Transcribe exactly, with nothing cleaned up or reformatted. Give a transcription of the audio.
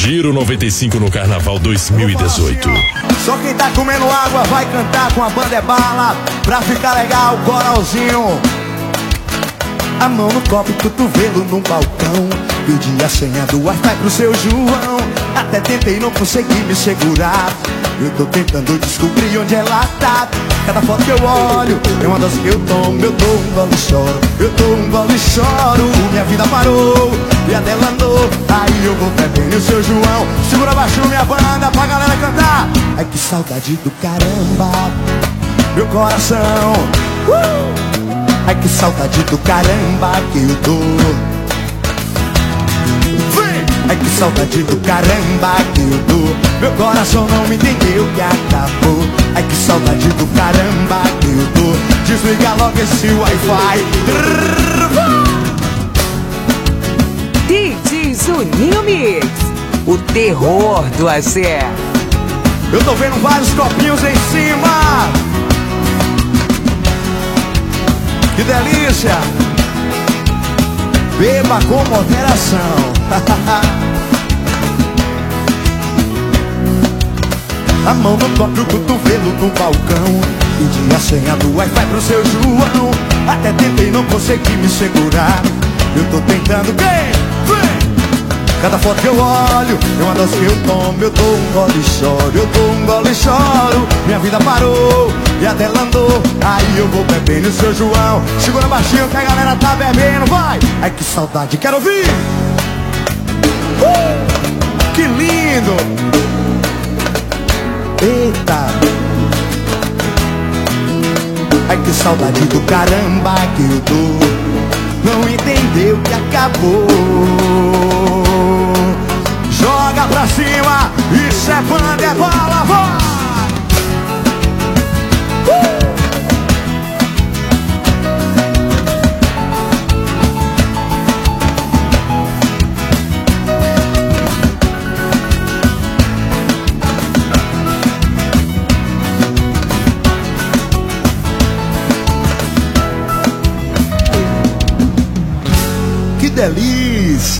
Giro noventa e cinco no Carnaval dois mil e dezoito. Só quem tá comendo água vai cantar com a banda é bala. Pra ficar legal, coralzinho. A mão no copo e cotovelo no balcão. Pedi a senha do Wi-Fi pro seu João. Até tentei, não consegui me segurar. Eu tô tentando descobrir onde ela tá. Cada foto que eu olho é uma dose que eu tomo. Eu dou um gole e choro, eu dou um gole e choro. Minha vida parou e a dela andou. Aí eu vou bebendo o seu João. Segura baixo minha banda pra galera cantar. Ai que saudade do caramba, meu coração. uh! Ai que saudade do caramba que eu dou. Ai que saudade do caramba que eu dou. Meu coração não me entendeu que acabou. Ai que saudade do caramba que eu dou. Desliga logo esse Wi-Fi. D J Juninho Mix, o terror do axé. Eu tô vendo vários copinhos em cima. Que delícia. Beba com moderação. A mão no copo, o cotovelo no balcão. Pedi a senha do Wi-Fi pro seu João. Até tentei, não consegui me segurar. Eu tô tentando, vem, vem. Cada foto que eu olho é uma dose que eu tomo. Eu dou um gole e choro, eu dou um gole e choro. Minha vida parou e a dela andou. Aí eu vou bebendo o seu João. Segura baixinho que a galera tá bebendo, vai. Ai que saudade, quero ouvir. Uh, que lindo. Eita. Ai que saudade do caramba que eu dou. Não entendeu que acabou. Joga pra cima, isso é banda, é bala, vai! Uh! Que delícia!